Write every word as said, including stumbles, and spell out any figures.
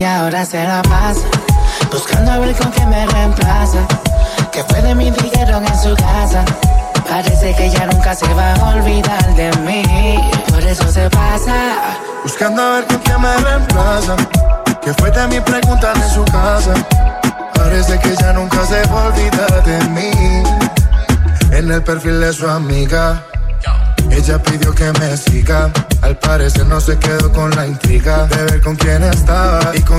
Y ahora se la pasa buscando a ver con quién me reemplaza. Que fue de mí, dijeron en su casa. Parece que ya nunca se va a olvidar de mí. Por eso se pasa buscando a ver con quién me reemplaza. Que fue de mí, preguntan en su casa. Parece que ya nunca se va a olvidar de mí. En el perfil de su amiga, ella pidió que me siga. Al parecer no se quedó con la intriga de ver con quién estaba y con